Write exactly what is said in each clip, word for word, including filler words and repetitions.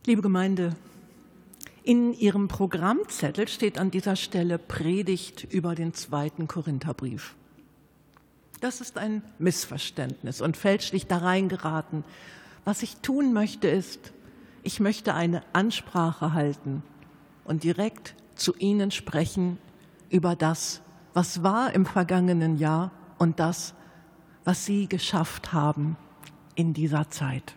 Liebe Gemeinde, in Ihrem Programmzettel steht an dieser Stelle Predigt über den zweiten Korintherbrief. Das ist ein Missverständnis und fälschlich da reingeraten. Was ich tun möchte, ist, ich möchte eine Ansprache halten und direkt zu Ihnen sprechen über das, was war im vergangenen Jahr und das, was Sie geschafft haben in dieser Zeit.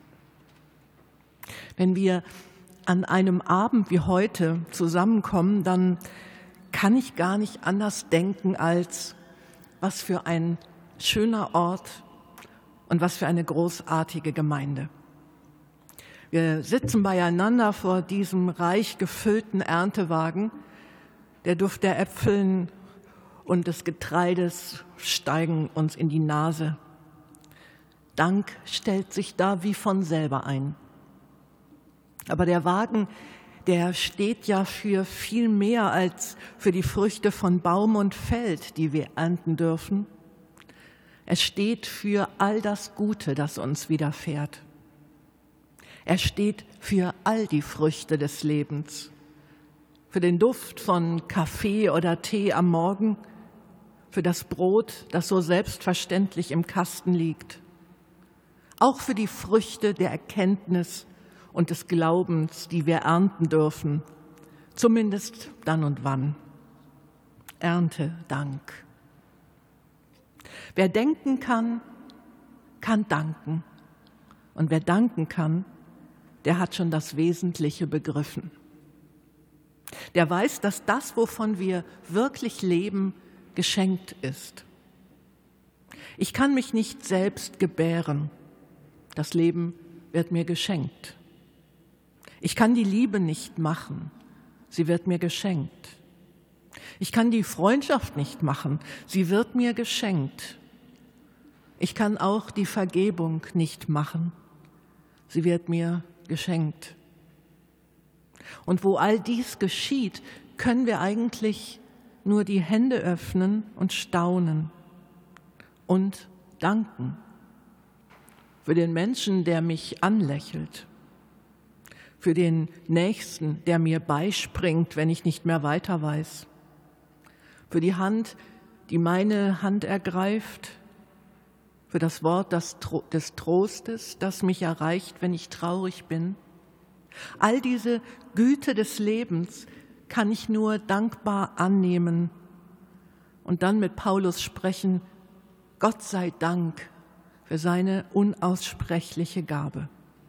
Wenn wir an einem Abend wie heute zusammenkommen, dann kann ich gar nicht anders denken als, was für ein schöner Ort und was für eine großartige Gemeinde. Wir sitzen beieinander vor diesem reich gefüllten Erntewagen. Der Duft der Äpfeln und des Getreides steigen uns in die Nase. Dank stellt sich da wie von selber ein. Aber der Wagen, der steht ja für viel mehr als für die Früchte von Baum und Feld, die wir ernten dürfen. Es steht für all das Gute, das uns widerfährt. Er steht für all die Früchte des Lebens, für den Duft von Kaffee oder Tee am Morgen, für das Brot, das so selbstverständlich im Kasten liegt, auch für die Früchte der Erkenntnis und des Glaubens, die wir ernten dürfen, zumindest dann und wann. Erntedank. Wer denken kann, kann danken. Und wer danken kann, der hat schon das Wesentliche begriffen. Der weiß, dass das, wovon wir wirklich leben, geschenkt ist. Ich kann mich nicht selbst gebären. Das Leben wird mir geschenkt. Ich kann die Liebe nicht machen, sie wird mir geschenkt. Ich kann die Freundschaft nicht machen, sie wird mir geschenkt. Ich kann auch die Vergebung nicht machen, sie wird mir geschenkt. Und wo all dies geschieht, können wir eigentlich nur die Hände öffnen und staunen und danken für den Menschen, der mich anlächelt, für den Nächsten, der mir beispringt, wenn ich nicht mehr weiter weiß, für die Hand, die meine Hand ergreift, für das Wort des Trostes, das mich erreicht, wenn ich traurig bin. All diese Güte des Lebens kann ich nur dankbar annehmen und dann mit Paulus sprechen, Gott sei Dank für seine unaussprechliche Gabe.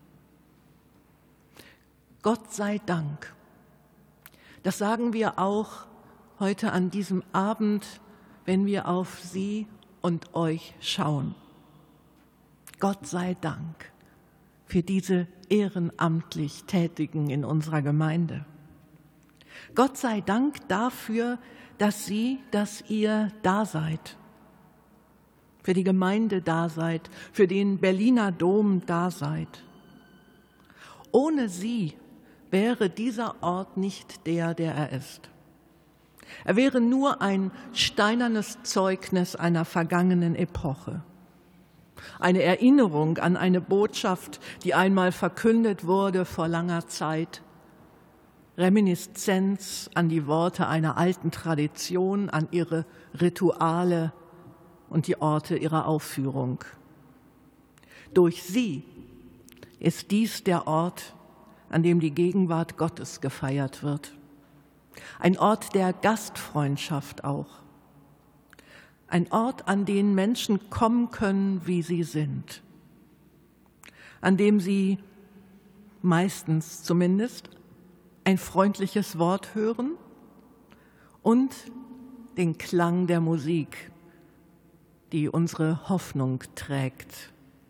Gott sei Dank. Das sagen wir auch heute an diesem Abend, wenn wir auf Sie und euch schauen. Gott sei Dank für diese ehrenamtlich Tätigen in unserer Gemeinde. Gott sei Dank dafür, dass Sie, dass ihr da seid, für die Gemeinde da seid, für den Berliner Dom da seid. Ohne Sie wäre dieser Ort nicht der, der er ist. Er wäre nur ein steinernes Zeugnis einer vergangenen Epoche. Eine Erinnerung an eine Botschaft, die einmal verkündet wurde vor langer Zeit. Reminiszenz an die Worte einer alten Tradition, an ihre Rituale und die Orte ihrer Aufführung. Durch sie ist dies der Ort, an dem die Gegenwart Gottes gefeiert wird. Ein Ort der Gastfreundschaft auch. Ein Ort, an den Menschen kommen können, wie sie sind. An dem sie meistens zumindest ein freundliches Wort hören und den Klang der Musik, die unsere Hoffnung trägt.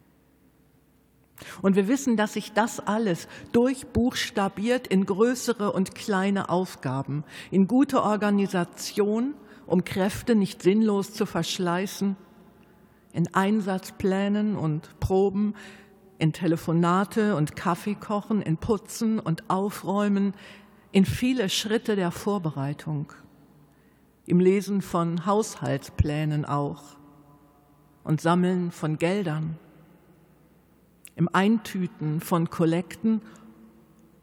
Und wir wissen, dass sich das alles durchbuchstabiert in größere und kleine Aufgaben, in gute Organisation, um Kräfte nicht sinnlos zu verschleißen, in Einsatzplänen und Proben, in Telefonate und Kaffeekochen, in Putzen und Aufräumen, in viele Schritte der Vorbereitung, im Lesen von Haushaltsplänen auch und Sammeln von Geldern, im Eintüten von Kollekten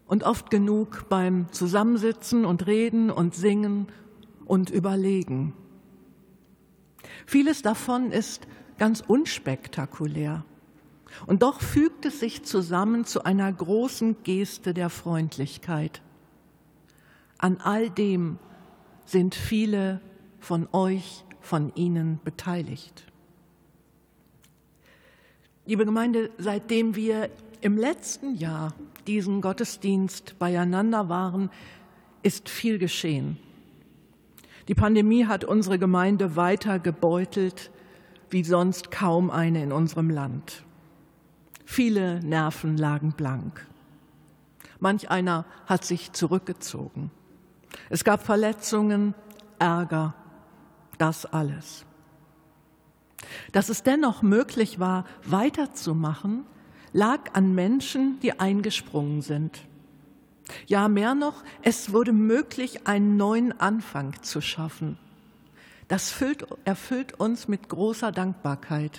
und oft genug beim Zusammensitzen und Reden und Singen und Überlegen. Vieles davon ist ganz unspektakulär. Und doch fügt es sich zusammen zu einer großen Geste der Freundlichkeit. An all dem sind viele von euch, von Ihnen beteiligt. Liebe Gemeinde, seitdem wir im letzten Jahr diesen Gottesdienst beieinander waren, ist viel geschehen. Die Pandemie hat unsere Gemeinde weiter gebeutelt, wie sonst kaum eine in unserem Land. Viele Nerven lagen blank. Manch einer hat sich zurückgezogen. Es gab Verletzungen, Ärger, das alles. Dass es dennoch möglich war, weiterzumachen, lag an Menschen, die eingesprungen sind. Ja, mehr noch, es wurde möglich, einen neuen Anfang zu schaffen. Das füllt, erfüllt uns mit großer Dankbarkeit.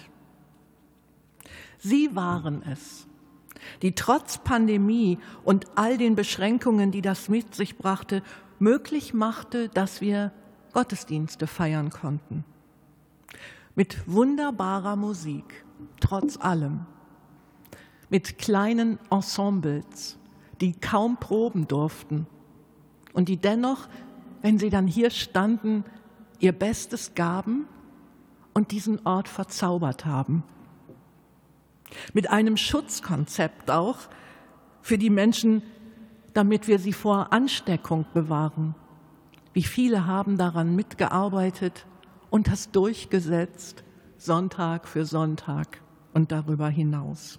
Sie waren es, die trotz Pandemie und all den Beschränkungen, die das mit sich brachte, möglich machte, dass wir Gottesdienste feiern konnten. Mit wunderbarer Musik, trotz allem. Mit kleinen Ensembles, die kaum proben durften und die dennoch, wenn sie dann hier standen, ihr Bestes gaben und diesen Ort verzaubert haben. Mit einem Schutzkonzept auch für die Menschen, damit wir sie vor Ansteckung bewahren. Wie viele haben daran mitgearbeitet und das durchgesetzt, Sonntag für Sonntag und darüber hinaus.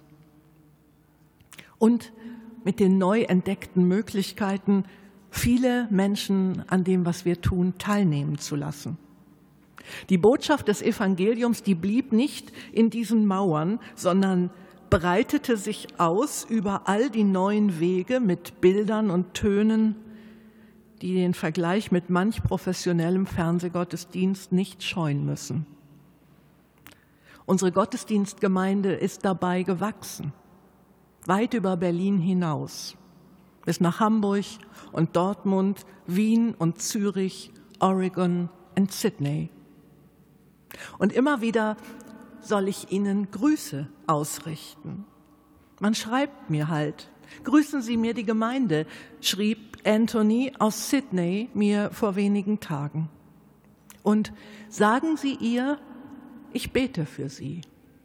Und mit den neu entdeckten Möglichkeiten, viele Menschen an dem, was wir tun, teilnehmen zu lassen. Die Botschaft des Evangeliums, die blieb nicht in diesen Mauern, sondern breitete sich aus über all die neuen Wege mit Bildern und Tönen, die den Vergleich mit manch professionellem Fernsehgottesdienst nicht scheuen müssen. Unsere Gottesdienstgemeinde ist dabei gewachsen, weit über Berlin hinaus, bis nach Hamburg und Dortmund, Wien und Zürich, Oregon und Sydney. Und immer wieder soll ich Ihnen Grüße ausrichten. Man schreibt mir halt, grüßen Sie mir die Gemeinde, schrieb Anthony aus Sydney mir vor wenigen Tagen. Und sagen Sie ihr, ich bete für Sie.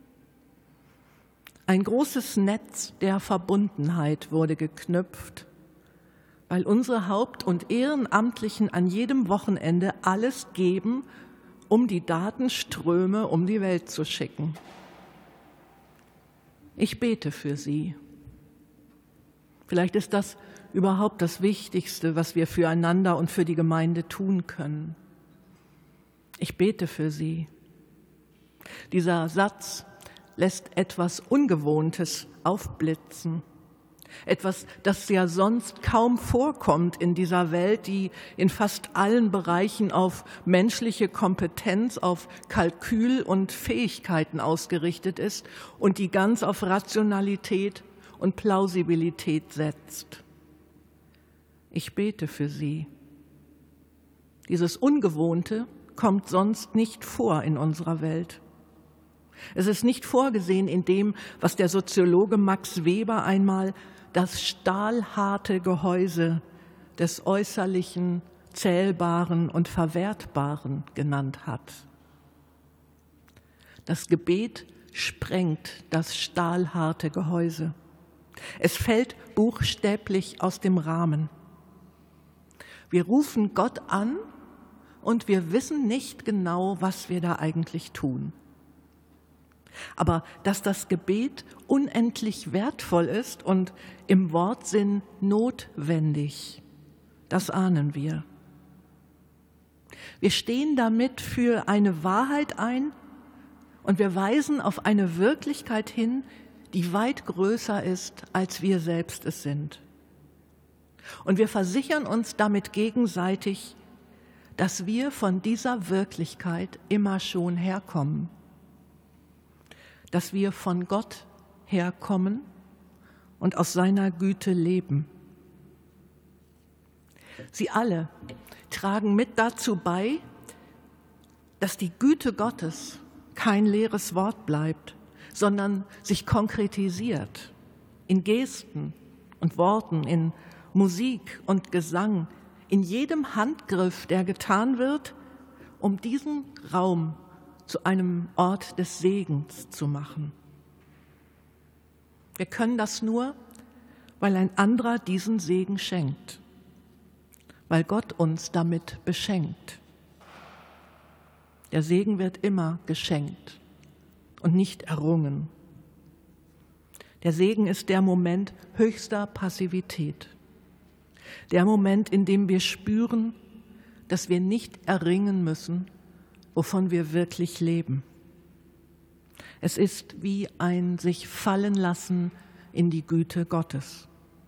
Ein großes Netz der Verbundenheit wurde geknüpft, weil unsere Haupt- und Ehrenamtlichen an jedem Wochenende alles geben, um die Datenströme um die Welt zu schicken. Ich bete für Sie. Vielleicht ist das überhaupt das Wichtigste, was wir füreinander und für die Gemeinde tun können. Ich bete für Sie. Dieser Satz lässt etwas Ungewohntes aufblitzen. Etwas, das ja sonst kaum vorkommt in dieser Welt, die in fast allen Bereichen auf menschliche Kompetenz, auf Kalkül und Fähigkeiten ausgerichtet ist und die ganz auf Rationalität und Plausibilität setzt. Ich bete für Sie. Dieses Ungewohnte kommt sonst nicht vor in unserer Welt. Es ist nicht vorgesehen in dem, was der Soziologe Max Weber einmal das stahlharte Gehäuse des Äußerlichen, Zählbaren und Verwertbaren genannt hat. Das Gebet sprengt das stahlharte Gehäuse. Es fällt buchstäblich aus dem Rahmen. Wir rufen Gott an und wir wissen nicht genau, was wir da eigentlich tun. Aber dass das Gebet unendlich wertvoll ist und im Wortsinn notwendig, das ahnen wir. Wir stehen damit für eine Wahrheit ein und wir weisen auf eine Wirklichkeit hin, die weit größer ist, als wir selbst es sind. Und wir versichern uns damit gegenseitig, dass wir von dieser Wirklichkeit immer schon herkommen. Dass wir von Gott herkommen und aus seiner Güte leben. Sie alle tragen mit dazu bei, dass die Güte Gottes kein leeres Wort bleibt, sondern sich konkretisiert in Gesten und Worten, in Musik und Gesang, in jedem Handgriff, der getan wird, um diesen Raum zu einem Ort des Segens zu machen. Wir können das nur, weil ein anderer diesen Segen schenkt, weil Gott uns damit beschenkt. Der Segen wird immer geschenkt und nicht errungen. Der Segen ist der Moment höchster Passivität, der Moment, in dem wir spüren, dass wir nicht erringen müssen, wovon wir wirklich leben. Es ist wie ein sich fallen lassen in die Güte Gottes.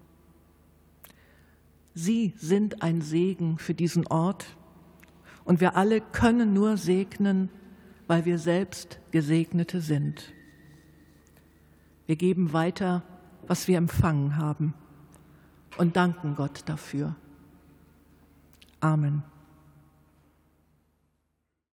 Sie sind ein Segen für diesen Ort und wir alle können nur segnen, weil wir selbst Gesegnete sind. Wir geben weiter, was wir empfangen haben und danken Gott dafür. Amen.